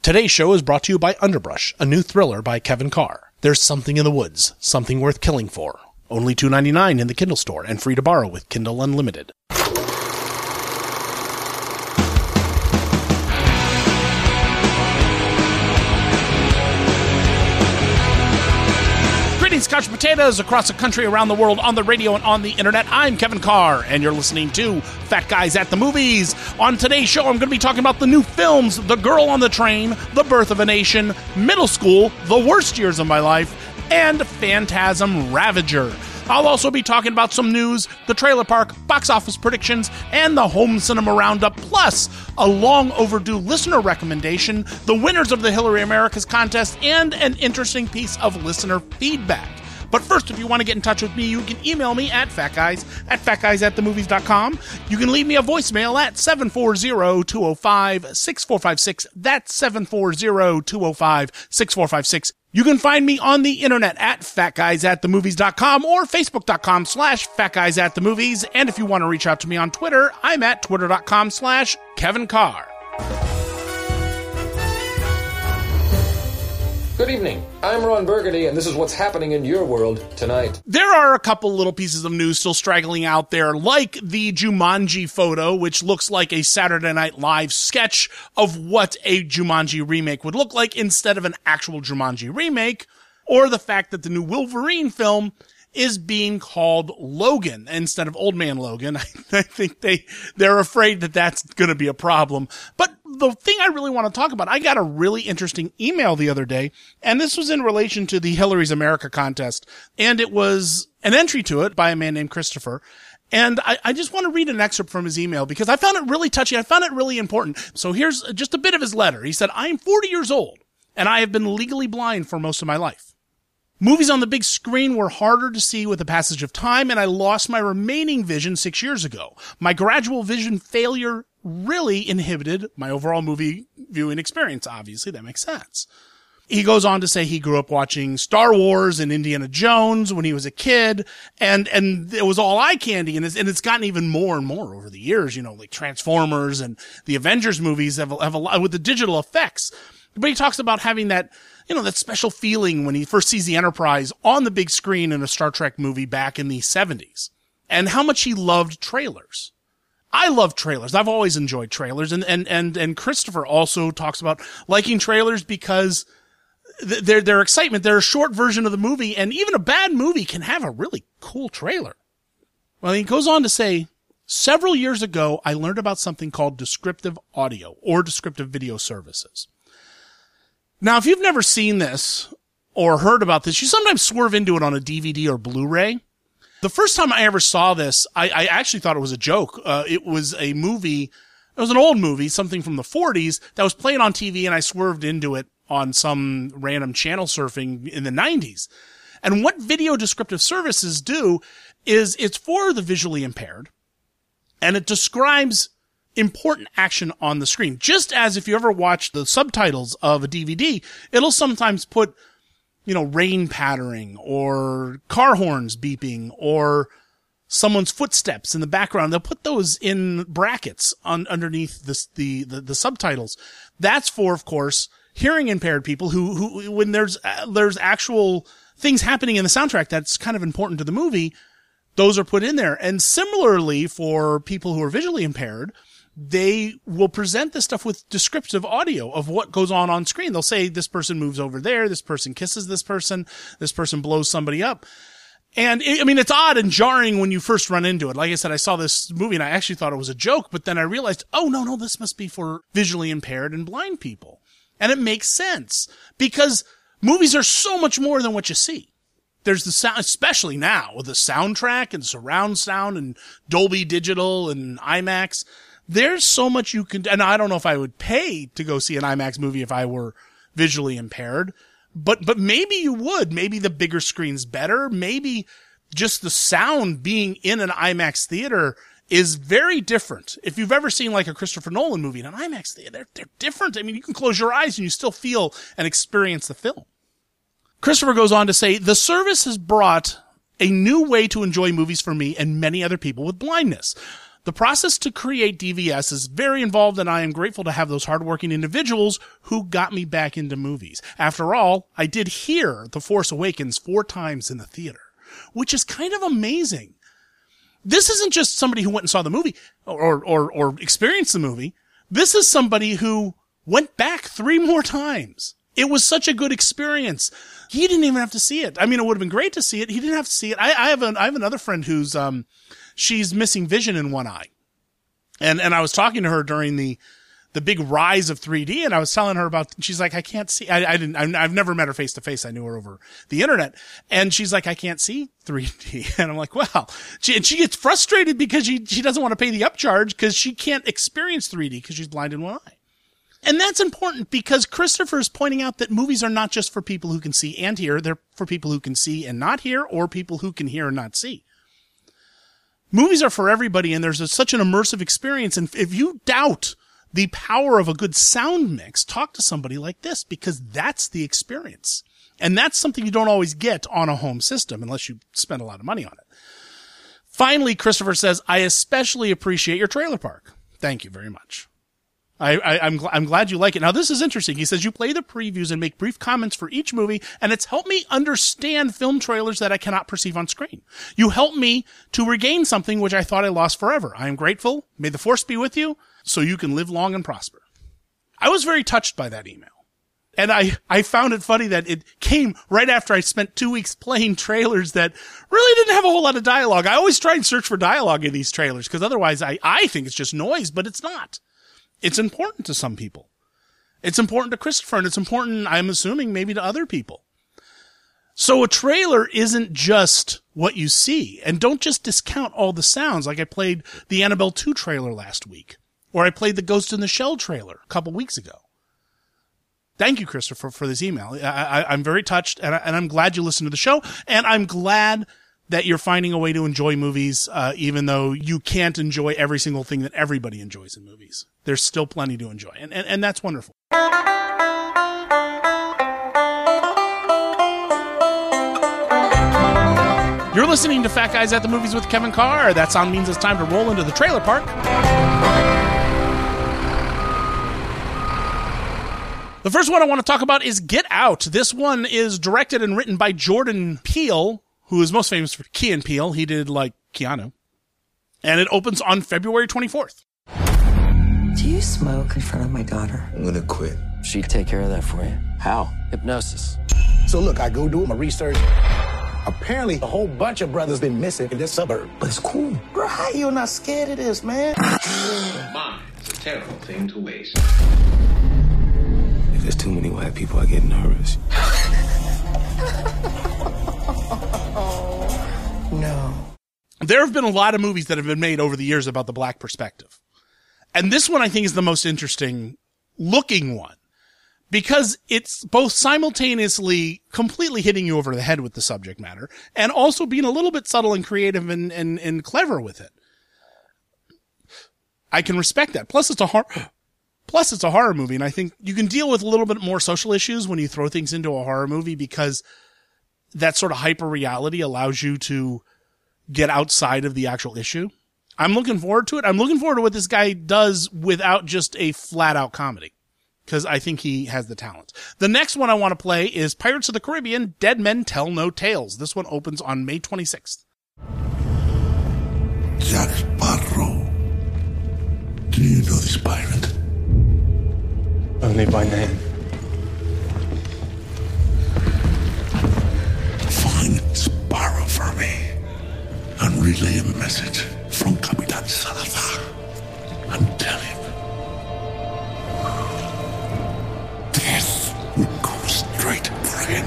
Today's show is brought to you by Underbrush, a new thriller by Kevin Carr. There's something in the woods, something worth killing for. Only $2.99 in the Kindle store and free to borrow with Kindle Unlimited. Greetings, couch potatoes across the country, around the world, on the radio and on the internet. I'm Kevin Carr, and you're listening to Fat Guys at the Movies. On today's show, I'm going to be talking about the new films, The Girl on the Train, The Birth of a Nation, Middle School, The Worst Years of My Life, and Phantasm Ravager. I'll also be talking about some news, the Trailer Park, box office predictions, and the Home Cinema Roundup, plus a long overdue listener recommendation, the winners of the Hillary Americas contest, and an interesting piece of listener feedback. But first, if you want to get in touch with me, you can email me at fatguys@fatguysatthemovies.com. You can leave me a voicemail at 740-205-6456. That's 740-205-6456. You can find me on the internet at fatguysatthemovies.com or facebook.com/fatguysatthemovies. And if you want to reach out to me on Twitter, I'm at twitter.com/Kevin Carr. Good evening. I'm Ron Burgundy, and this is what's happening in your world tonight. There are a couple little pieces of news still straggling out there, like the Jumanji photo, which looks like a Saturday Night Live sketch of what a Jumanji remake would look like instead of an actual Jumanji remake, or the fact that the new Wolverine film is being called Logan instead of Old Man Logan. I think they're afraid that that's going to be a problem. But the thing I really want to talk about, I got a really interesting email the other day, and this was in relation to the Hillary's America contest, and it was an entry to it by a man named Christopher. And I just want to read an excerpt from his email because I found it really touchy. I found it really important. So here's just a bit of his letter. He said, I am 40 years old, and I have been legally blind for most of my life. Movies on the big screen were harder to see with the passage of time, and I lost my remaining vision 6 years ago. My gradual vision failure really inhibited my overall movie viewing experience. Obviously, that makes sense. He goes on to say he grew up watching Star Wars and Indiana Jones when he was a kid, and it was all eye candy, and it's gotten even more and more over the years, you know, like Transformers and the Avengers movies have a lot with the digital effects. But he talks about having that, you know, that special feeling when he first sees the Enterprise on the big screen in a Star Trek movie back in the 70s, and how much he loved trailers. I love trailers. I've always enjoyed trailers, and Christopher also talks about liking trailers because their excitement. They're a short version of the movie, and even a bad movie can have a really cool trailer. Well, he goes on to say, several years ago, I learned about something called descriptive audio or descriptive video services. Now, if you've never seen this or heard about this, you sometimes swerve into it on a DVD or Blu-ray. The first time I ever saw this, I actually thought it was a joke. It was a movie, it was an old movie, something from the 40s that was playing on TV, and I swerved into it on some random channel surfing in the 90s. And what video descriptive services do is it's for the visually impaired, and it describes important action on the screen. Just as if you ever watch the subtitles of a DVD, it'll sometimes put, you know, rain pattering or car horns beeping or someone's footsteps in the background. They'll put those in brackets underneath the subtitles. That's for, of course, hearing impaired people who when there's actual things happening in the soundtrack that's kind of important to the movie, those are put in there. And similarly for people who are visually impaired, they will present this stuff with descriptive audio of what goes on screen. They'll say this person moves over there, this person kisses this person blows somebody up. And it's odd and jarring when you first run into it. Like I said, I saw this movie and I actually thought it was a joke, but then I realized, oh, no, this must be for visually impaired and blind people. And it makes sense because movies are so much more than what you see. There's the sound, especially now with the soundtrack and surround sound and Dolby Digital and IMAX. There's so much you can, and I don't know if I would pay to go see an IMAX movie if I were visually impaired, but maybe you would. Maybe the bigger screen's better. Maybe just the sound being in an IMAX theater is very different. If you've ever seen like a Christopher Nolan movie in an IMAX theater, they're different. I mean, you can close your eyes and you still feel and experience the film. Christopher goes on to say, the service has brought a new way to enjoy movies for me and many other people with blindness. The process to create DVS is very involved, and I am grateful to have those hardworking individuals who got me back into movies. After all, I did hear The Force Awakens 4 times in the theater, which is kind of amazing. This isn't just somebody who went and saw the movie or experienced the movie. This is somebody who went back 3 more times. It was such a good experience. He didn't even have to see it. I mean, it would have been great to see it. He didn't have to see it. I have another friend who's, she's missing vision in one eye. And I was talking to her during the big rise of 3D, and I was telling her about, she's like, I can't see, I've never met her face to face. I knew her over the internet. And she's like, I can't see 3D. And I'm like, well, she gets frustrated because she doesn't want to pay the upcharge because she can't experience 3D because she's blind in one eye. And that's important because Christopher is pointing out that movies are not just for people who can see and hear. They're for people who can see and not hear, or people who can hear and not see. Movies are for everybody, and there's such an immersive experience. And if you doubt the power of a good sound mix, talk to somebody like this, because that's the experience. And that's something you don't always get on a home system unless you spend a lot of money on it. Finally, Christopher says, I especially appreciate your trailer park. Thank you very much. I'm glad you like it. Now, this is interesting. He says, you play the previews and make brief comments for each movie, and it's helped me understand film trailers that I cannot perceive on screen. You helped me to regain something which I thought I lost forever. I am grateful. May the force be with you so you can live long and prosper. I was very touched by that email. And I found it funny that it came right after I spent 2 weeks playing trailers that really didn't have a whole lot of dialogue. I always try and search for dialogue in these trailers because otherwise I think it's just noise, but it's not. It's important to some people. It's important to Christopher, and it's important, I'm assuming, maybe to other people. So a trailer isn't just what you see. And don't just discount all the sounds. Like I played the Annabelle 2 trailer last week. Or I played the Ghost in the Shell trailer a couple weeks ago. Thank you, Christopher, for this email. I'm very touched, and I'm glad you listened to the show. And I'm glad that you're finding a way to enjoy movies, even though you can't enjoy every single thing that everybody enjoys in movies. There's still plenty to enjoy, and that's wonderful. You're listening to Fat Guys at the Movies with Kevin Carr. That sound means it's time to roll into the trailer park. The first one I want to talk about is Get Out. This one is directed and written by Jordan Peele, who is most famous for Key and Peele. He did, like, Keanu. And it opens on February 24th. Do you smoke in front of my daughter? I'm gonna quit. She'd take care of that for you. How? Hypnosis. So look, I go do my research. Apparently, a whole bunch of brothers been missing in this suburb. But it's cool. Bro, how you not scared of this, man? Mine is a terrible thing to waste. If there's too many white people, I get nervous. No. There have been a lot of movies that have been made over the years about the black perspective. And this one I think is the most interesting looking one because it's both simultaneously completely hitting you over the head with the subject matter and also being a little bit subtle and creative and clever with it. I can respect that. Plus it's a horror movie, and I think you can deal with a little bit more social issues when you throw things into a horror movie because that sort of hyper reality allows you to get outside of the actual issue. I'm looking forward to it. I'm looking forward to what this guy does without just a flat out comedy, because I think he has the talent. The next one I want to play is Pirates of the Caribbean, Dead Men Tell No Tales. This one opens on May 26th. Jack Sparrow. Do you know this pirate? Only by name. Find Sparrow for me and relay a message from Capitan Salazar and tell him death will come straight for him.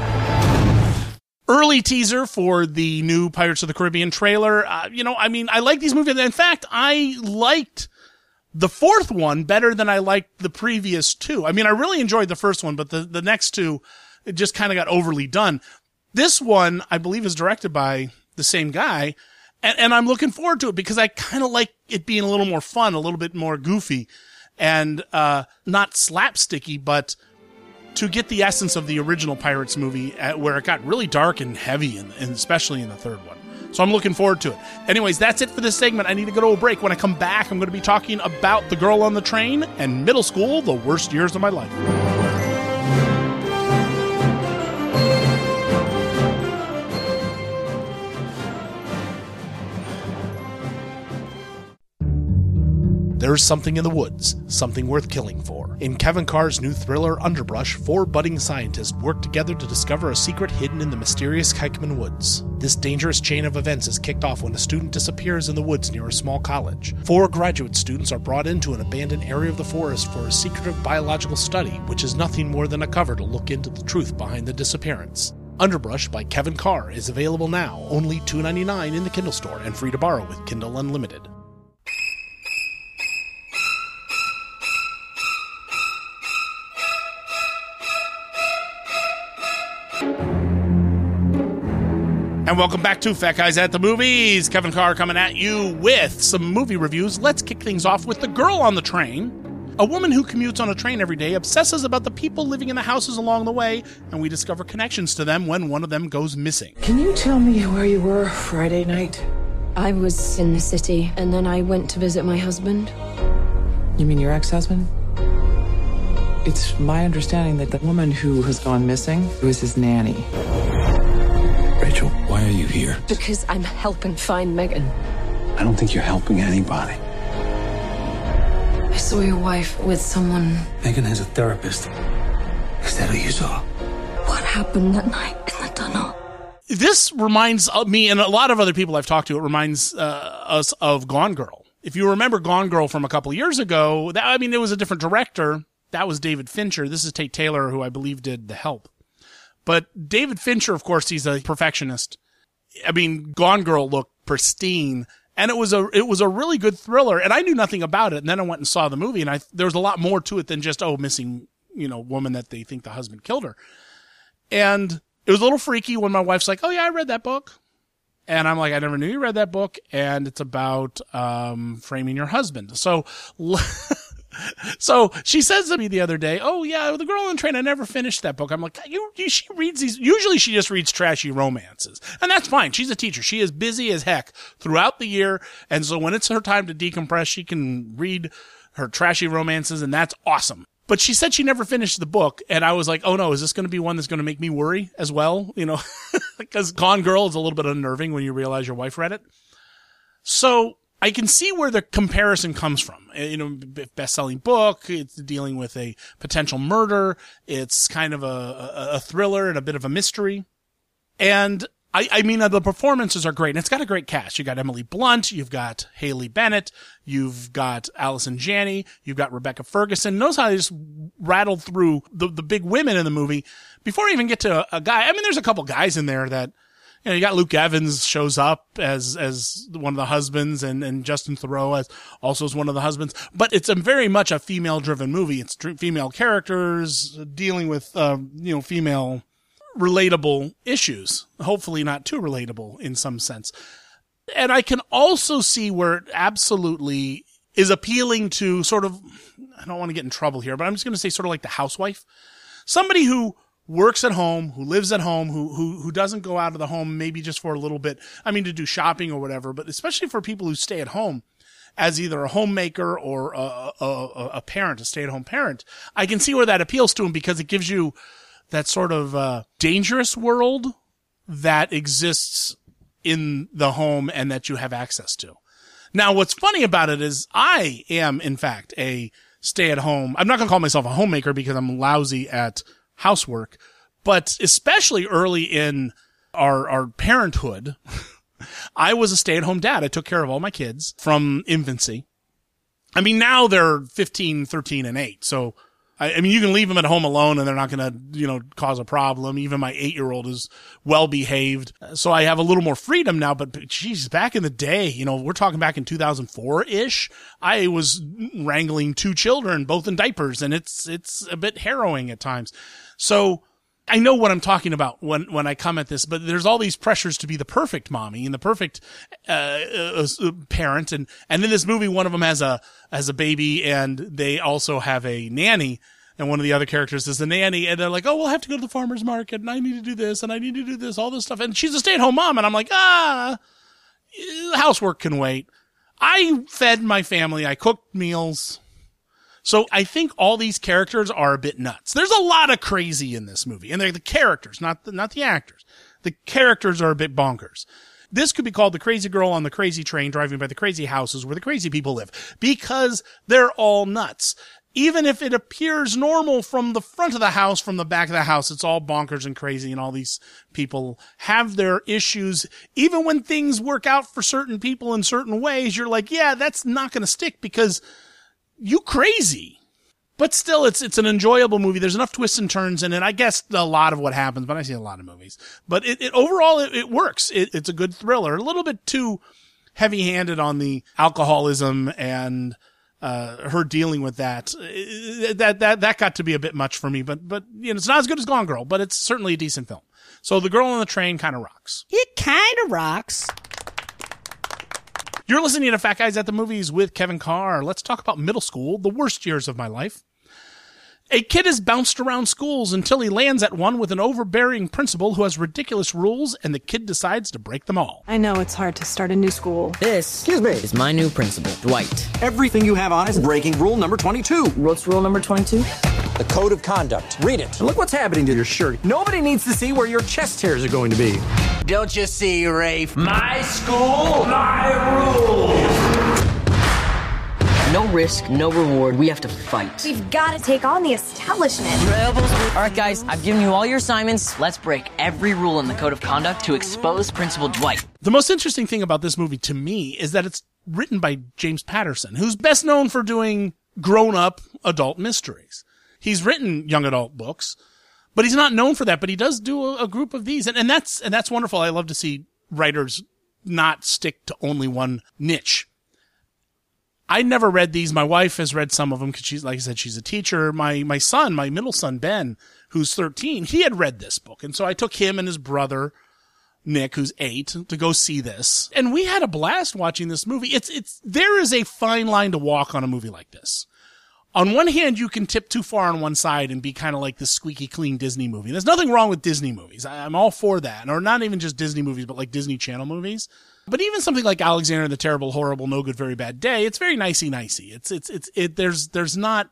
Early teaser for the new Pirates of the Caribbean trailer. I like these movies. In fact, I liked the fourth one better than I liked the previous two. I mean, I really enjoyed the first one, but the next two, it just kind of got overly done. This one, I believe, is directed by the same guy, and I'm looking forward to it because I kind of like it being a little more fun, a little bit more goofy, and not slapsticky, but to get the essence of the original Pirates movie where it got really dark and heavy, and especially in the third one. So I'm looking forward to it. Anyways, that's it for this segment. I need to go to a break. When I come back, I'm going to be talking about The Girl on the Train and middle school, the worst years of my life. There's something in the woods, something worth killing for. In Kevin Carr's new thriller, Underbrush, 4 budding scientists work together to discover a secret hidden in the mysterious Kykman Woods. This dangerous chain of events is kicked off when a student disappears in the woods near a small college. 4 graduate students are brought into an abandoned area of the forest for a secretive biological study, which is nothing more than a cover to look into the truth behind the disappearance. Underbrush by Kevin Carr is available now, only $2.99 in the Kindle store and free to borrow with Kindle Unlimited. And welcome back to Fat Guys at the Movies. Kevin Carr coming at you with some movie reviews. Let's kick things off with The Girl on the Train. A woman who commutes on a train every day obsesses about the people living in the houses along the way, and we discover connections to them when one of them goes missing. Can you tell me where you were Friday night? I was in the city, and then I went to visit my husband. You mean your ex-husband? It's my understanding that the woman who has gone missing was his nanny. Rachel, why are you here? Because I'm helping find Megan. I don't think you're helping anybody. I saw your wife with someone. Megan has a therapist. Is that who you saw? What happened that night in the tunnel? This reminds me, and a lot of other people I've talked to, it reminds us of Gone Girl. If you remember Gone Girl from a couple of years ago, it was a different director. That was David Fincher. This is Tate Taylor, who I believe did The Help. But David Fincher, of course, he's a perfectionist. I mean, Gone Girl looked pristine, and it was a really good thriller. And I knew nothing about it, and then I went and saw the movie, and there was a lot more to it than just missing, woman that they think the husband killed her. And it was a little freaky when my wife's like, "Oh yeah, I read that book," and I'm like, "I never knew you read that book," and it's about framing your husband. So she says to me the other day, "Oh yeah, The Girl on the Train, I never finished that book." I'm like, she reads these, usually she just reads trashy romances. And that's fine. She's a teacher. She is busy as heck throughout the year. And so when it's her time to decompress, she can read her trashy romances, and that's awesome. But she said she never finished the book. And I was like, oh no, is this going to be one that's going to make me worry as well? Because Gone Girl is a little bit unnerving when you realize your wife read it. So I can see where the comparison comes from. Best-selling book, it's dealing with a potential murder, it's kind of a thriller and a bit of a mystery. And I mean, the performances are great, and it's got a great cast. You got Emily Blunt, you've got Haley Bennett, you've got Allison Janney, you've got Rebecca Ferguson. Notice how they just rattled through the big women in the movie before I even get to a guy. I mean, there's a couple guys in there that, you got Luke Evans shows up as one of the husbands, and Justin Theroux also as one of the husbands. But it's very much a female-driven movie. It's female characters dealing with, female relatable issues. Hopefully not too relatable in some sense. And I can also see where it absolutely is appealing to sort of, I don't want to get in trouble here, but I'm just going to say sort of like the housewife. Somebody who works at home, who lives at home, who doesn't go out of the home maybe just for a little bit, to do shopping or whatever, but especially for people who stay at home as either a homemaker or a parent, a stay-at-home parent, I can see where that appeals to them because it gives you that sort of dangerous world that exists in the home and that you have access to. Now, what's funny about it is I am, in fact, a stay-at-home. I'm not going to call myself a homemaker because I'm lousy at housework, but especially early in our parenthood, I was a stay-at-home dad. I took care of all my kids from infancy. I mean, now they're 15, 13, and 8. So, I mean, you can leave them at home alone and they're not going to, cause a problem. Even my 8-year-old is well behaved. So I have a little more freedom now, but geez, back in the day, we're talking back in 2004-ish, I was wrangling 2 children, both in diapers, and it's a bit harrowing at times. So I know what I'm talking about when I come at this, but there's all these pressures to be the perfect mommy and the perfect parent, and in this movie, one of them has a baby, and they also have a nanny, and one of the other characters is the nanny, and they're like, "Oh, we'll have to go to the farmer's market, and I need to do this, and I need to do this, all this stuff," and she's a stay-at-home mom, and I'm like, housework can wait. I fed my family. I cooked meals. So I think all these characters are a bit nuts. There's a lot of crazy in this movie, and they're the characters, not the actors. The characters are a bit bonkers. This could be called the crazy girl on the crazy train driving by the crazy houses where the crazy people live, because they're all nuts. Even if it appears normal from the front of the house, from the back of the house, it's all bonkers and crazy, and all these people have their issues. Even when things work out for certain people in certain ways, you're like, yeah, that's not going to stick because you crazy. But still, it's an enjoyable movie. There's enough twists and turns in it. I guess a lot of what happens, but I see a lot of movies. But overall, it works. It's a good thriller. A little bit too heavy-handed on the alcoholism and her dealing with that. That got to be a bit much for me. But you know, it's not as good as Gone Girl, but it's certainly a decent film. So The Girl on the Train kind of rocks. It kind of rocks. You're listening to Fat Guys at the Movies with Kevin Carr. Let's talk about middle school, the worst years of my life. A kid is bounced around schools until he lands at one with an overbearing principal who has ridiculous rules, and the kid decides to break them all. I know it's hard to start a new school. This is my new principal, Dwight. Everything you have on is breaking rule number 22. What's rule number 22? The code of conduct. Read it. And look what's happening to your shirt. Nobody needs to see where your chest hairs are going to be. Don't you see, Rafe? My school, my rules. No risk, no reward. We have to fight. We've got to take on the establishment. Rebels. All right, guys, I've given you all your assignments. Let's break every rule in the code of conduct to expose Principal Dwight. The most interesting thing about this movie to me is that it's written by James Patterson, who's best known for doing grown-up adult mysteries. He's written young adult books, but he's not known for that. But he does do a group of these, and that's wonderful. I love to see writers not stick to only one niche. I never read these. My wife has read some of them because she's, like I said, she's a teacher. My middle son, Ben, who's 13, he had read this book. And so I took him and his brother, Nick, who's 8, to go see this. And we had a blast watching this movie. There is a fine line to walk on a movie like this. On one hand, you can tip too far on one side and be kind of like this squeaky clean Disney movie. There's nothing wrong with Disney movies. I'm all for that. Or not even just Disney movies, but like Disney Channel movies. But even something like Alexander and the Terrible, Horrible, No Good, Very Bad Day, it's very nicey-nicey. There's not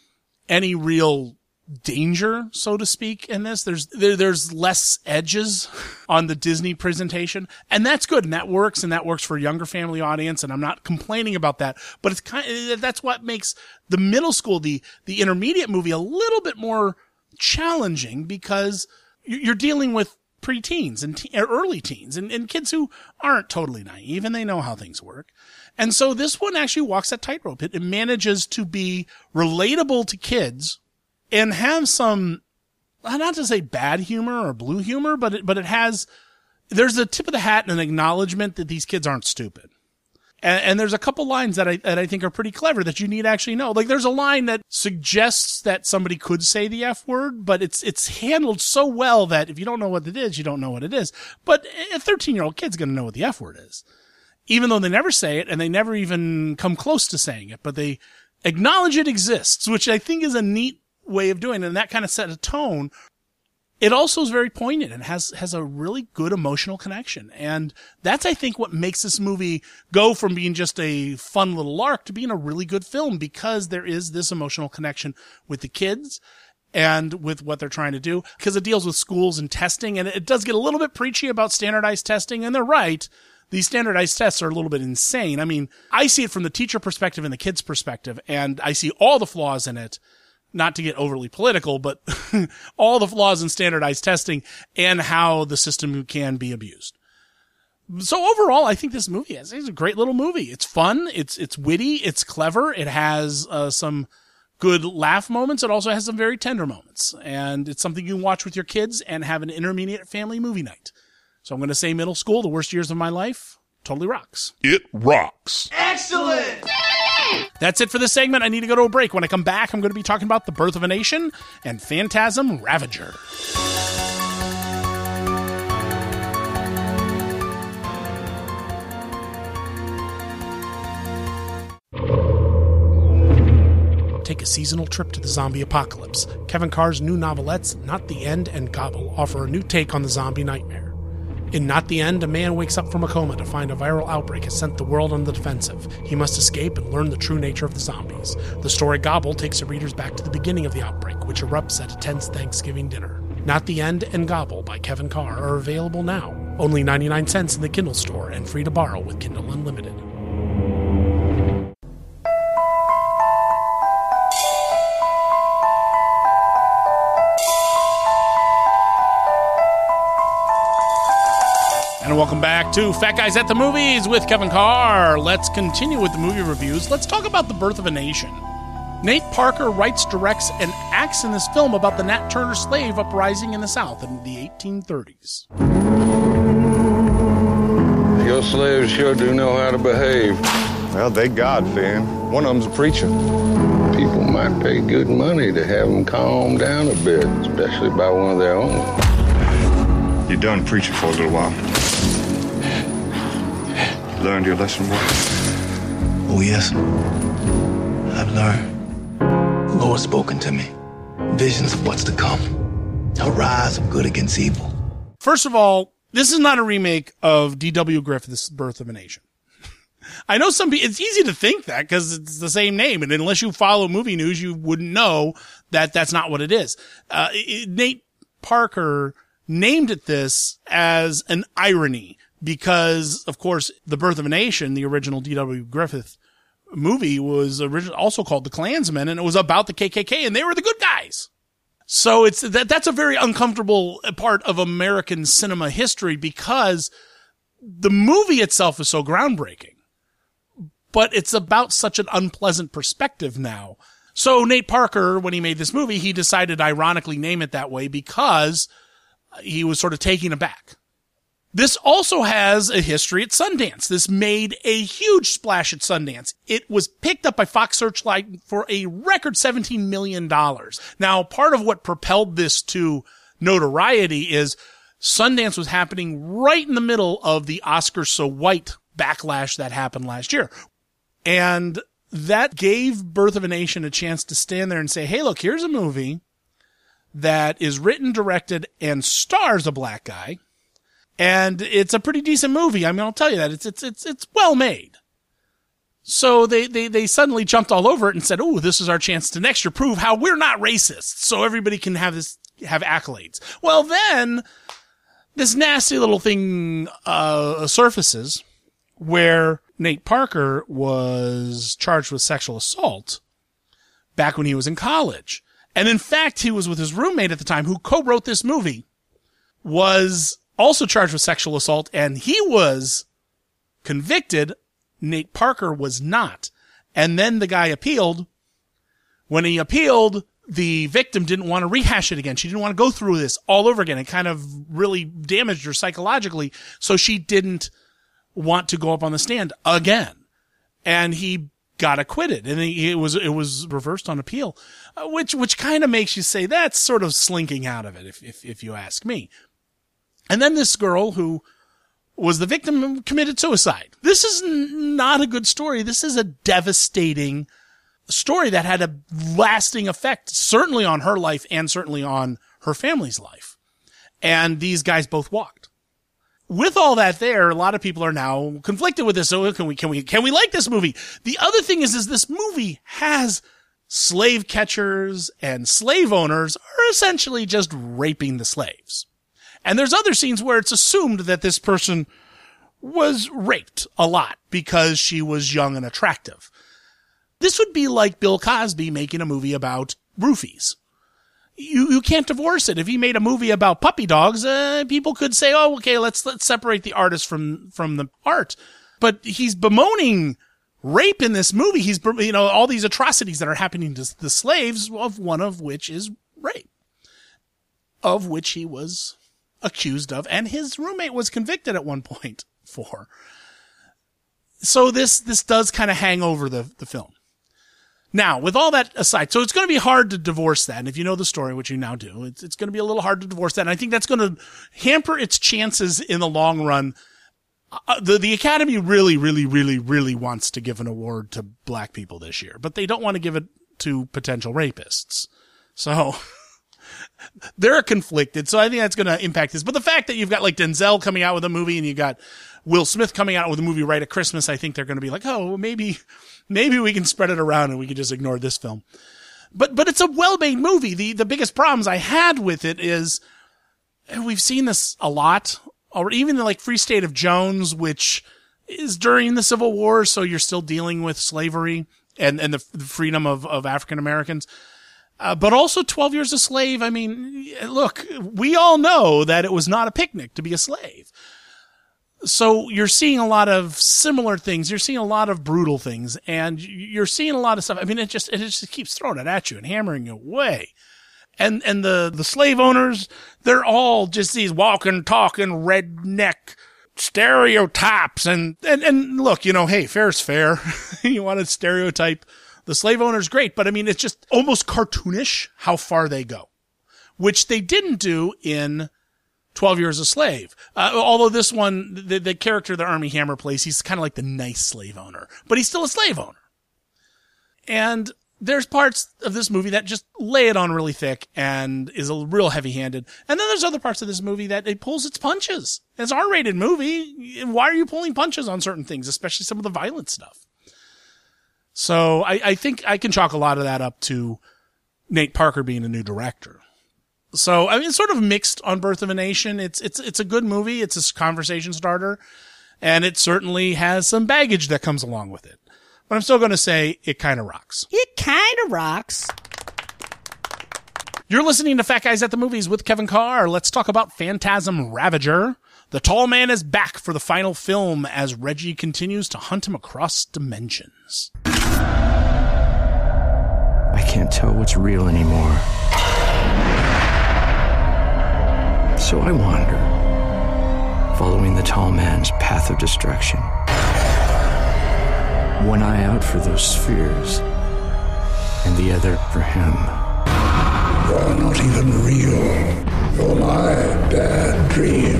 any real danger, so to speak, in this. There's less edges on the Disney presentation, and that's good, and that works for a younger family audience, and I'm not complaining about that. But that's what makes the middle school, the intermediate movie, a little bit more challenging, because you're dealing with preteens and early teens and kids who aren't totally naive, and they know how things work. And so this one actually walks that tightrope. It manages to be relatable to kids and have some, not to say bad humor or blue humor, but it has, there's a tip of the hat and an acknowledgement that these kids aren't stupid. And there's a couple lines that I think are pretty clever that you need to actually know. Like, there's a line that suggests that somebody could say the F word, but it's handled so well that if you don't know what it is, you don't know what it is. But a 13-year-old kid's going to know what the F word is, even though they never say it and they never even come close to saying it, but they acknowledge it exists, which I think is a neat way of doing it. And that kind of set a tone. It also is very poignant and has a really good emotional connection. And that's, I think, what makes this movie go from being just a fun little lark to being a really good film, because there is this emotional connection with the kids and with what they're trying to do, because it deals with schools and testing. And it does get a little bit preachy about standardized testing. And they're right. These standardized tests are a little bit insane. I mean, I see it from the teacher perspective and the kid's perspective, and I see all the flaws in it. Not to get overly political, but all the flaws in standardized testing and how the system can be abused. So overall, I think this movie is a great little movie. It's fun. It's witty. It's clever. It has some good laugh moments. It also has some very tender moments. And it's something you can watch with your kids and have an intermediate family movie night. So I'm going to say middle school, the worst years of my life, totally rocks. It rocks. Excellent! That's it for this segment. I need to go to a break. When I come back, I'm going to be talking about The Birth of a Nation and Phantasm Ravager. Take a seasonal trip to the zombie apocalypse. Kevin Carr's new novelettes, Not the End and Gobble, offer a new take on the zombie nightmare. In Not the End, a man wakes up from a coma to find a viral outbreak has sent the world on the defensive. He must escape and learn the true nature of the zombies. The story Gobble takes the readers back to the beginning of the outbreak, which erupts at a tense Thanksgiving dinner. Not the End and Gobble by Kevin Carr are available now. Only 99 cents in the Kindle store and free to borrow with Kindle Unlimited. And welcome back to Fat Guys at the Movies with Kevin Carr. Let's continue with the movie reviews. Let's talk about The Birth of a Nation. Nate Parker writes, directs, and acts in this film about the Nat Turner slave uprising in the South in the 1830s. Your slaves sure do know how to behave. Well, they God-fearing. One of them's a preacher. People might pay good money to have them calm down a bit, especially by one of their own. You're done preaching for a little while. Learned your lesson, boy? Oh, yes. I've learned. The Lord's spoken to me. Visions of what's to come. A rise of good against evil. First of all, this is not a remake of D.W. Griffith's Birth of a Nation. I know it's easy to think that because it's the same name, and unless you follow movie news, you wouldn't know that that's not what it is. Nate Parker named it this as an irony because, of course, The Birth of a Nation, the original D.W. Griffith movie, was also called The Klansman, and it was about the KKK, and they were the good guys. So that's a very uncomfortable part of American cinema history because the movie itself is so groundbreaking, but it's about such an unpleasant perspective now. So Nate Parker, when he made this movie, he decided to ironically name it that way because he was sort of taken aback. This also has a history at Sundance. This made a huge splash at Sundance. It was picked up by Fox Searchlight for a record $17 million. Now, part of what propelled this to notoriety is Sundance was happening right in the middle of the Oscars So White backlash that happened last year. And that gave Birth of a Nation a chance to stand there and say, hey, look, here's a movie that is written, directed, and stars a black guy. And it's a pretty decent movie. I mean, I'll tell you that it's well made. So they suddenly jumped all over it and said, "Oh, this is our chance to next year prove how we're not racist." So everybody can have accolades. Well, then this nasty little thing surfaces where Nate Parker was charged with sexual assault back when he was in college. And in fact, he was with his roommate at the time who co-wrote this movie, was also charged with sexual assault, and he was convicted. Nate Parker was not. And then the guy appealed. When he appealed, the victim didn't want to rehash it again. She didn't want to go through this all over again. It kind of really damaged her psychologically. So she didn't want to go up on the stand again. And he got acquitted, and it was reversed on appeal, which kind of makes you say that's sort of slinking out of it, if you ask me. And then this girl who was the victim committed suicide. This is not a good story. This is a devastating story that had a lasting effect, certainly on her life and certainly on her family's life. And these guys both walked. With all that there, a lot of people are now conflicted with this. So can we like this movie? The other thing is this movie has slave catchers and slave owners are essentially just raping the slaves. And there's other scenes where it's assumed that this person was raped a lot because she was young and attractive. This would be like Bill Cosby making a movie about roofies. You can't divorce it. If he made a movie about puppy dogs, people could say, oh, okay, let's separate the artist from the art. But he's bemoaning rape in this movie. He's, all these atrocities that are happening to the slaves, one of which is rape, of which he was accused of, and his roommate was convicted at one point for. So this does kind of hang over the film. Now, with all that aside, so it's going to be hard to divorce that. And if you know the story, which you now do, it's going to be a little hard to divorce that. And I think that's going to hamper its chances in the long run. The Academy really, really, really, really wants to give an award to black people this year, but they don't want to give it to potential rapists. So they're conflicted. So I think that's going to impact this. But the fact that you've got like Denzel coming out with a movie and you got Will Smith coming out with a movie right at Christmas, I think they're going to be like, oh, maybe we can spread it around and we can just ignore this film. But it's a well-made movie. The biggest problems I had with it is, and we've seen this a lot, or even like Free State of Jones, which is during the Civil War, so you're still dealing with slavery and the freedom of African Americans. But also 12 Years a Slave. I mean, look, we all know that it was not a picnic to be a slave. So you're seeing a lot of similar things. You're seeing a lot of brutal things, and you're seeing a lot of stuff. I mean, it just keeps throwing it at you and hammering you away. And the slave owners, they're all just these walking, talking, redneck stereotypes. And look, hey, fair's fair. You want to stereotype the slave owners, great. But I mean, it's just almost cartoonish how far they go, which they didn't do in 12 Years a Slave. Although this one, the character that Armie Hammer plays, he's kind of like the nice slave owner, but he's still a slave owner. And there's parts of this movie that just lay it on really thick and is a real heavy-handed. And then there's other parts of this movie that it pulls its punches. It's an R-rated movie. Why are you pulling punches on certain things, especially some of the violent stuff? So I think I can chalk a lot of that up to Nate Parker being a new director. So, I mean, it's sort of mixed on Birth of a Nation. It's a good movie. It's a conversation starter. And it certainly has some baggage that comes along with it. But I'm still going to say it kind of rocks. It kind of rocks. You're listening to Fat Guys at the Movies with Kevin Carr. Let's talk about Phantasm Ravager. The tall man is back for the final film as Reggie continues to hunt him across dimensions. I can't tell what's real anymore. So I wander, following the tall man's path of destruction. One eye out for those spheres, and the other for him. You're not even real. You're my bad dream.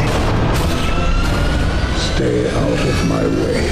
Stay out of my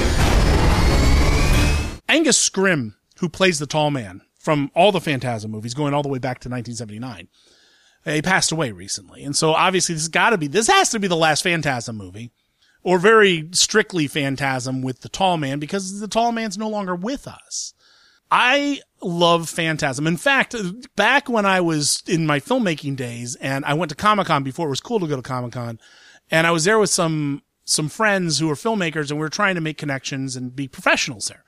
way. Angus Scrimm, who plays the tall man from all the Phantasm movies, going all the way back to 1979, he passed away recently. And so obviously this has to be the last Phantasm movie, or very strictly Phantasm with the tall man, because the tall man's no longer with us. I love Phantasm. In fact, back when I was in my filmmaking days and I went to Comic-Con before it was cool to go to Comic-Con, and I was there with some friends who were filmmakers, and we were trying to make connections and be professionals there.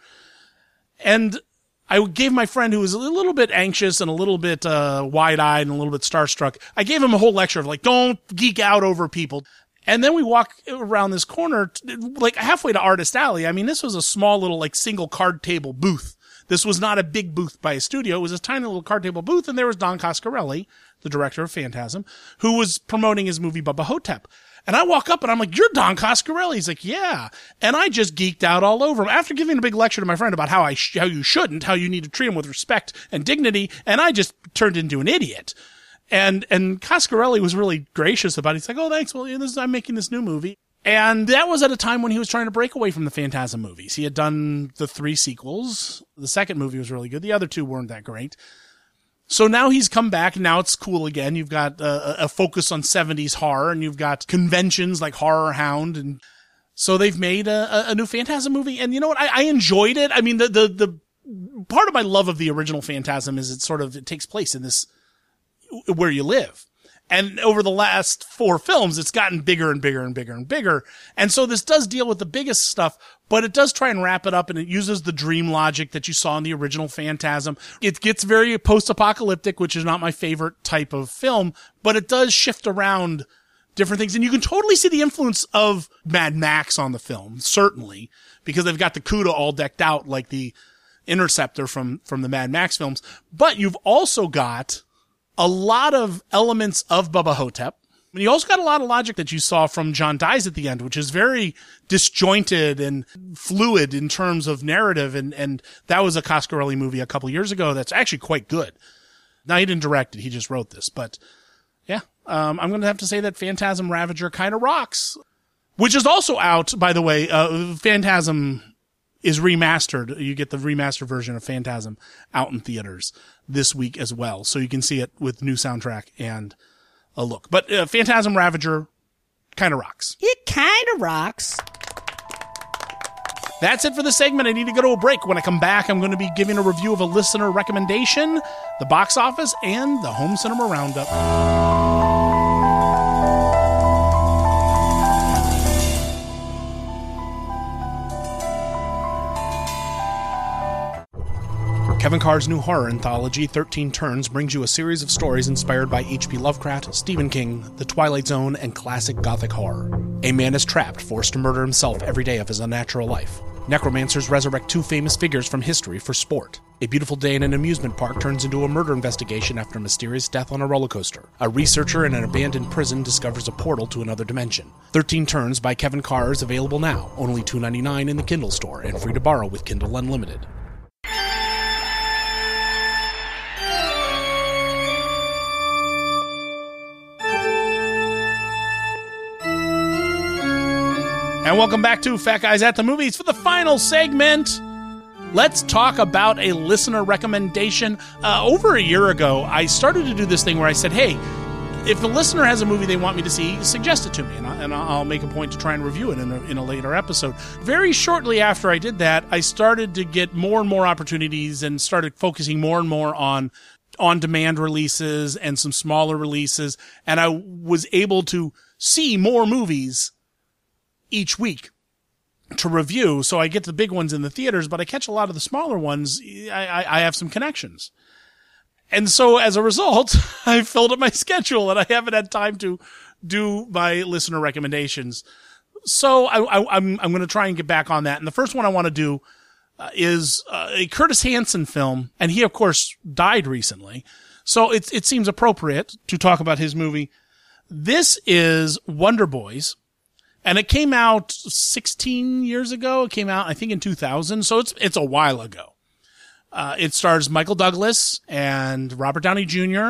And I gave my friend, who was a little bit anxious and a little bit wide-eyed and a little bit starstruck, I gave him a whole lecture of like, don't geek out over people. And then we walk around this corner, like halfway to Artist Alley. I mean, this was a small little like single card table booth. This was not a big booth by a studio. It was a tiny little card table booth, and there was Don Coscarelli, the director of Phantasm, who was promoting his movie Bubba Hotep. And I walk up and I'm like, you're Don Coscarelli. He's like, yeah. And I just geeked out all over him after giving a big lecture to my friend about how you shouldn't, how you need to treat him with respect and dignity. And I just turned into an idiot. And Coscarelli was really gracious about it. He's like, oh, thanks. Well, I'm making this new movie. And that was at a time when he was trying to break away from the Phantasm movies. He had done the 3 sequels. The second movie was really good. The other 2 weren't that great. So now he's come back, and now it's cool again. You've got a focus on 70s horror, and you've got conventions like Horror Hound, and so they've made a new Phantasm movie. And you know what? I enjoyed it. I mean, the part of my love of the original Phantasm is it takes place in this where you live. And over the last 4 films, it's gotten bigger and bigger and bigger and bigger. And so this does deal with the biggest stuff, but it does try and wrap it up, and it uses the dream logic that you saw in the original Phantasm. It gets very post-apocalyptic, which is not my favorite type of film, but it does shift around different things. And you can totally see the influence of Mad Max on the film, certainly, because they've got the Cuda all decked out like the Interceptor from the Mad Max films. But you've also got a lot of elements of Bubba Hotep. And you also got a lot of logic that you saw from John Dies at the End, which is very disjointed and fluid in terms of narrative. And that was a Coscarelli movie a couple years ago that's actually quite good. Now, he didn't direct it. He just wrote this. But yeah, I'm going to have to say that Phantasm Ravager kind of rocks, which is also out, by the way. Phantasm is remastered. You get the remastered version of Phantasm out in theaters this week as well. So you can see it with new soundtrack and a look. But Phantasm Ravager kind of rocks. It kind of rocks. That's it for the segment. I need to go to a break. When I come back, I'm going to be giving a review of a listener recommendation, the box office, and the home cinema roundup. Kevin Carr's new horror anthology, 13 Turns, brings you a series of stories inspired by H.P. Lovecraft, Stephen King, The Twilight Zone, and classic Gothic horror. A man is trapped, forced to murder himself every day of his unnatural life. Necromancers resurrect two famous figures from history for sport. A beautiful day in an amusement park turns into a murder investigation after a mysterious death on a roller coaster. A researcher in an abandoned prison discovers a portal to another dimension. 13 Turns by Kevin Carr is available now, only $2.99 in the Kindle store, and free to borrow with Kindle Unlimited. And welcome back to Fat Guys at the Movies. For the final segment, let's talk about a listener recommendation. Over a year ago, I started to do this thing where I said, hey, if a listener has a movie they want me to see, suggest it to me, and I'll make a point to try and review it in a later episode. Very shortly after I did that, I started to get more and more opportunities and started focusing more and more on on-demand releases and some smaller releases, and I was able to see more movies each week to review. So I get the big ones in the theaters, but I catch a lot of the smaller ones. I have some connections. And so as a result, I filled up my schedule and I haven't had time to do my listener recommendations. So I'm going to try and get back on that. And the first one I want to do is a Curtis Hanson film. And he, of course, died recently. So it seems appropriate to talk about his movie. This is Wonder Boys. And it came out 16 years ago. It came out, I think, in 2000. So it's a while ago. It stars Michael Douglas and Robert Downey Jr.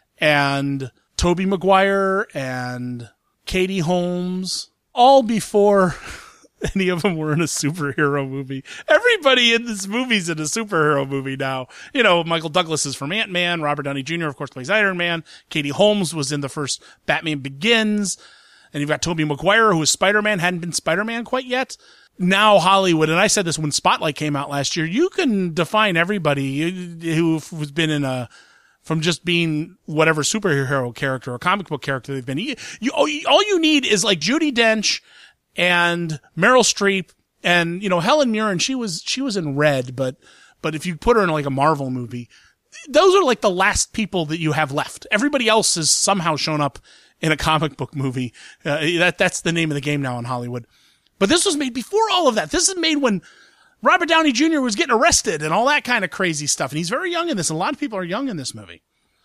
and Tobey Maguire and Katie Holmes, all before any of them were in a superhero movie. Everybody in this movie's in a superhero movie now. You know, Michael Douglas is from Ant-Man. Robert Downey Jr., of course, plays Iron Man. Katie Holmes was in the first Batman Begins. And you've got Tobey Maguire, who is Spider-Man, hadn't been Spider-Man quite yet. Now Hollywood, and I said this when Spotlight came out last year, you can define everybody who's been from just being whatever superhero character or comic book character they've been. All you need is like Judi Dench and Meryl Streep and, Helen Mirren. She was in Red, but if you put her in like a Marvel movie, those are like the last people that you have left. Everybody else has somehow shown up in a comic book movie. That's the name of the game now in Hollywood. But this was made before all of that. This is made when Robert Downey Jr. was getting arrested and all that kind of crazy stuff. And he's very young in this. And a lot of people are young in this movie.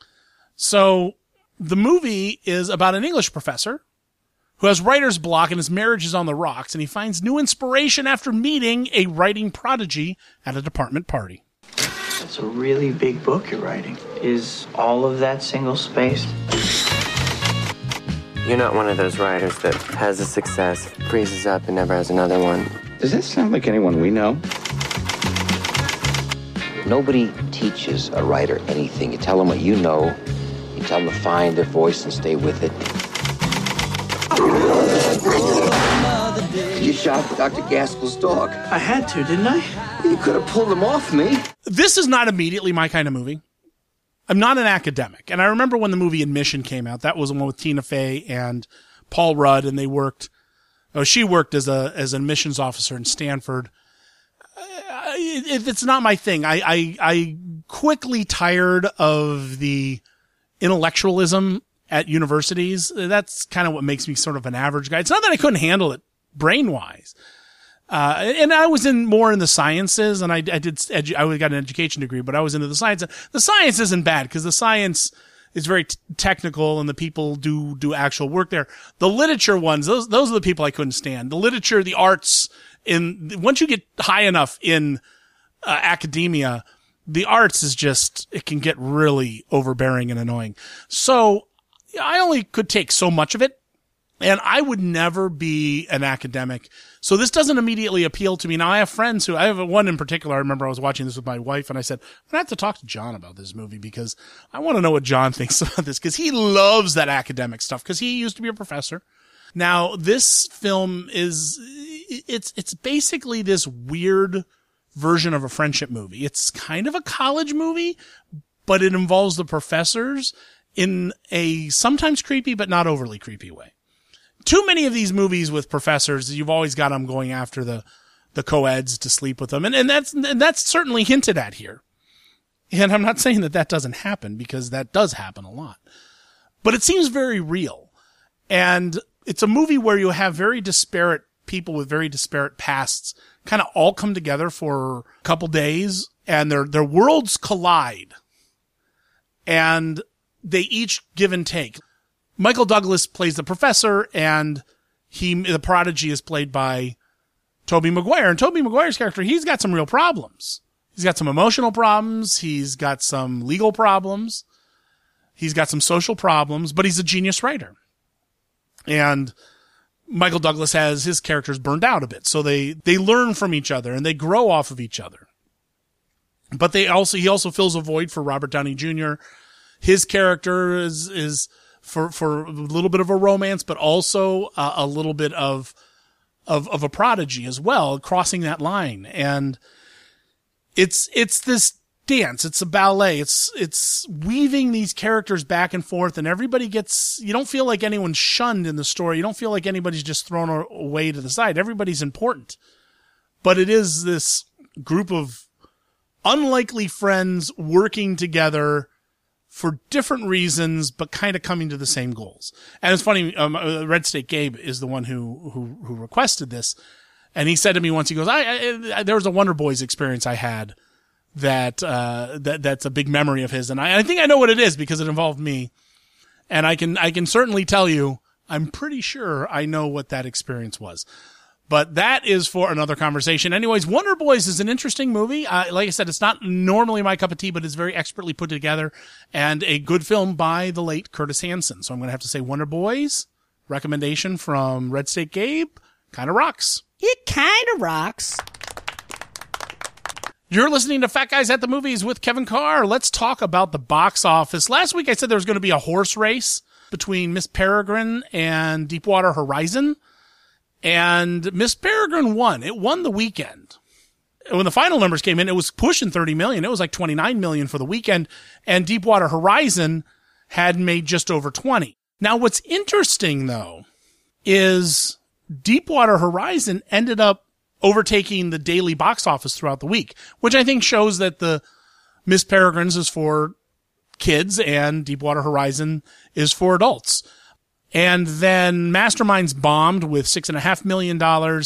So the movie is about an English professor who has writer's block and his marriage is on the rocks. And he finds new inspiration after meeting a writing prodigy at a department party. That's a really big book you're writing. Is all of that single-spaced? You're not one of those writers that has a success, freezes up, and never has another one. Does that sound like anyone we know? Nobody teaches a writer anything. You tell them what you know. You tell them to find their voice and stay with it. You shot Dr. Gaskell's dog. I had to, didn't I? You could have pulled him off me. This is not immediately my kind of movie. I'm not an academic. And I remember when the movie Admission came out, that was the one with Tina Fey and Paul Rudd, and she worked as an admissions officer in Stanford. It's not my thing. I quickly tired of the intellectualism at universities. That's kind of what makes me sort of an average guy. It's not that I couldn't handle it brain-wise. And I was more in the sciences, and I got an education degree, but I was into the science. The science isn't bad because the science is very technical and the people do actual work there. The literature ones, those are the people I couldn't stand. The literature, the arts, once you get high enough in academia, the arts it can get really overbearing and annoying. So I only could take so much of it. And I would never be an academic. So this doesn't immediately appeal to me. Now, I have friends I have one in particular. I remember I was watching this with my wife and I said, I'm going to have to talk to John about this movie because I want to know what John thinks about this because he loves that academic stuff because he used to be a professor. Now, this film it's basically this weird version of a friendship movie. It's kind of a college movie, but it involves the professors in a sometimes creepy but not overly creepy way. Too many of these movies with professors, you've always got them going after the co-eds to sleep with them. And that's certainly hinted at here. And I'm not saying that doesn't happen because that does happen a lot, but it seems very real. And it's a movie where you have very disparate people with very disparate pasts kind of all come together for a couple days and their worlds collide and they each give and take. Michael Douglas plays the professor, and the prodigy is played by Tobey Maguire. And Tobey Maguire's character, he's got some real problems. He's got some emotional problems. He's got some legal problems. He's got some social problems, but he's a genius writer. And Michael Douglas has his characters burned out a bit. So they learn from each other and they grow off of each other. But he also fills a void for Robert Downey Jr. His character is for a little bit of a romance, but also a little bit of a prodigy as well, crossing that line. And it's this dance. It's a ballet. It's weaving these characters back and forth, and everybody you don't feel like anyone's shunned in the story. You don't feel like anybody's just thrown away to the side. Everybody's important. But it is this group of unlikely friends working together for different reasons, but kind of coming to the same goals. And it's funny, Red State Gabe is the one who requested this. And he said to me once, he goes, there was a Wonder Boys experience I had that's a big memory of his. And I think I know what it is because it involved me. And I can certainly tell you, I'm pretty sure I know what that experience was. But that is for another conversation. Anyways, Wonder Boys is an interesting movie. Like I said, it's not normally my cup of tea, but it's very expertly put together and a good film by the late Curtis Hanson. So I'm going to have to say Wonder Boys, recommendation from Red State Gabe, kind of rocks. It kind of rocks. You're listening to Fat Guys at the Movies with Kevin Carr. Let's talk about the box office. Last week I said there was going to be a horse race between Miss Peregrine and Deepwater Horizon. And Miss Peregrine won. It won the weekend. When the final numbers came in, it was pushing 30 million. It was like 29 million for the weekend. And Deepwater Horizon had made just over 20. Now, what's interesting, though, is Deepwater Horizon ended up overtaking the daily box office throughout the week, which I think shows that the Miss Peregrines is for kids and Deepwater Horizon is for adults. And then Masterminds bombed with $6.5 million.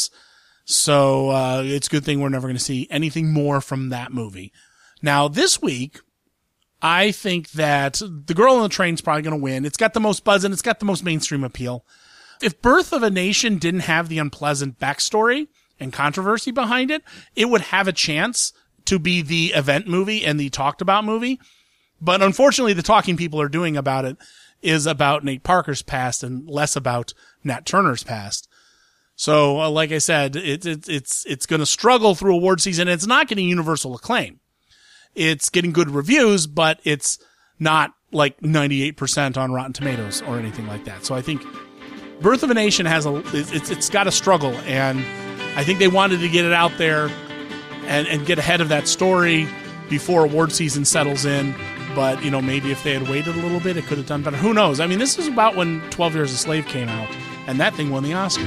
So, it's a good thing we're never going to see anything more from that movie. Now, this week, I think that The Girl on the Train is probably going to win. It's got the most buzz and it's got the most mainstream appeal. If Birth of a Nation didn't have the unpleasant backstory and controversy behind it, it would have a chance to be the event movie and the talked about movie. But unfortunately, the talking people are doing about it is about Nate Parker's past and less about Nat Turner's past. So, like I said, it's going to struggle through award season. It's not getting universal acclaim. It's getting good reviews, but it's not like 98% on Rotten Tomatoes or anything like that. So I think Birth of a Nation it's got a struggle, and I think they wanted to get it out there and get ahead of that story before award season settles in. But, maybe if they had waited a little bit, it could have done better. Who knows? I mean, this is about when 12 Years a Slave came out, and that thing won the Oscar.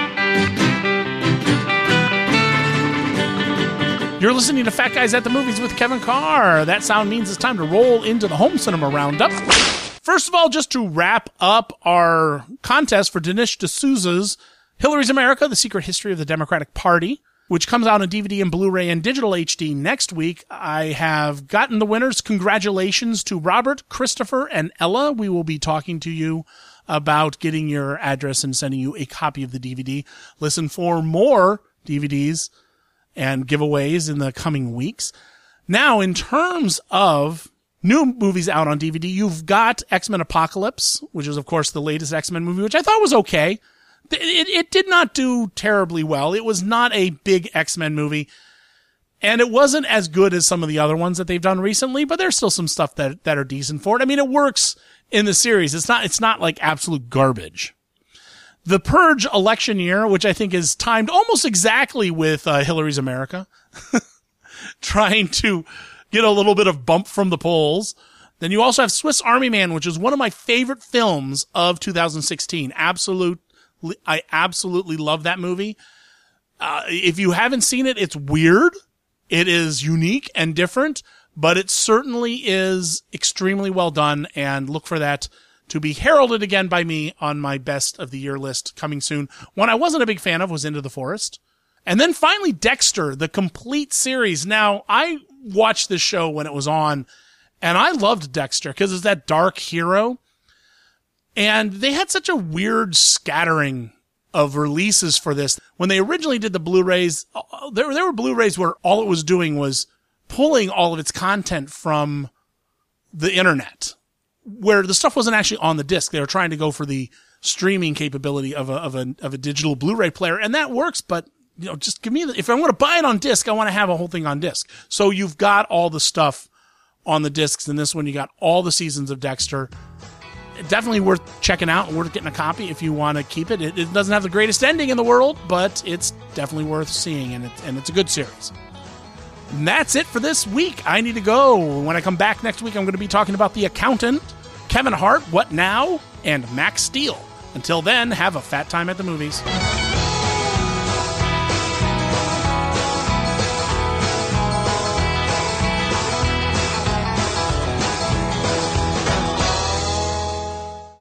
You're listening to Fat Guys at the Movies with Kevin Carr. That sound means it's time to roll into the Home Cinema Roundup. First of all, just to wrap up our contest for Dinesh D'Souza's Hillary's America, The Secret History of the Democratic Party, which comes out on DVD and Blu-ray and digital HD next week. I have gotten the winners. Congratulations to Robert, Christopher, and Ella. We will be talking to you about getting your address and sending you a copy of the DVD. Listen for more DVDs and giveaways in the coming weeks. Now, in terms of new movies out on DVD. You've got X-Men Apocalypse, which is, of course, the latest X-Men movie, which I thought was okay. It did not do terribly well. It was not a big X-Men movie, and it wasn't as good as some of the other ones that they've done recently, but there's still some stuff that are decent for it. I mean, it works in the series. It's not like absolute garbage. The Purge election year, which I think is timed almost exactly with Hillary's America, trying to get a little bit of bump from the polls. Then you also have Swiss Army Man, which is one of my favorite films of 2016. I absolutely love that movie. If you haven't seen it, it's weird. It is unique and different, but it certainly is extremely well done, and look for that to be heralded again by me on my best of the year list coming soon. One I wasn't a big fan of was Into the Forest. And then finally Dexter, the complete series. Now, I watched this show when it was on, and I loved Dexter because it's that dark hero. And they had such a weird scattering of releases for this. When they originally did the Blu-rays, there were Blu-rays where all it was doing was pulling all of its content from the internet, where the stuff wasn't actually on the disc. They were trying to go for the streaming capability of a digital Blu-ray player, and that works, but just give me if I want to buy it on disc, I want to have a whole thing on disc. So you've got all the stuff on the discs. In this one, you got all the seasons of Dexter. Definitely worth checking out and worth getting a copy if you want to keep it. It doesn't have the greatest ending in the world, but it's definitely worth seeing, and it's a good series. And that's it for this week. I need to go. When I come back next week, I'm going to be talking about The Accountant, Kevin Hart, What Now, and Max Steel. Until then, have a fat time at the movies.